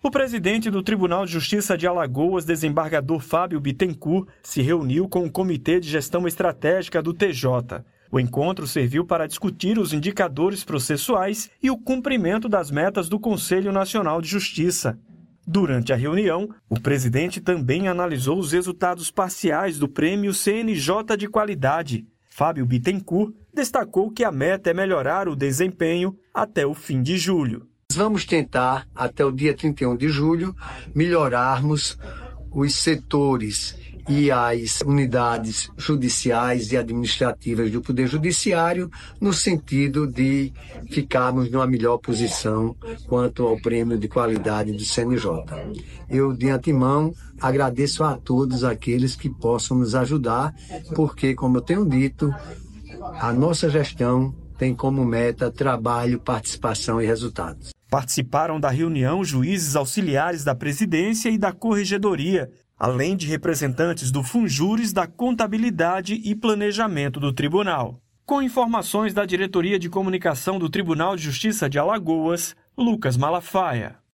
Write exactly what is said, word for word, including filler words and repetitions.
O presidente do Tribunal de Justiça de Alagoas, desembargador Fábio Bittencourt, se reuniu com o Comitê de Gestão Estratégica do T J. O encontro serviu para discutir os indicadores processuais e o cumprimento das metas do Conselho Nacional de Justiça. Durante a reunião, o presidente também analisou os resultados parciais do Prêmio C N J de Qualidade. Fábio Bittencourt destacou que a meta é melhorar o desempenho até o fim de julho. Vamos tentar, até o dia trinta e um de julho, melhorarmos os setores e as unidades judiciais e administrativas do Poder Judiciário, no sentido de ficarmos numa melhor posição quanto ao prêmio de qualidade do C N J. Eu, de antemão, agradeço a todos aqueles que possam nos ajudar, porque, como eu tenho dito, a nossa gestão tem como meta trabalho, participação e resultados. Participaram da reunião juízes auxiliares da Presidência e da Corregedoria, além de representantes do Funjures, da Contabilidade e Planejamento do Tribunal. Com informações da Diretoria de Comunicação do Tribunal de Justiça de Alagoas, Lucas Malafaia.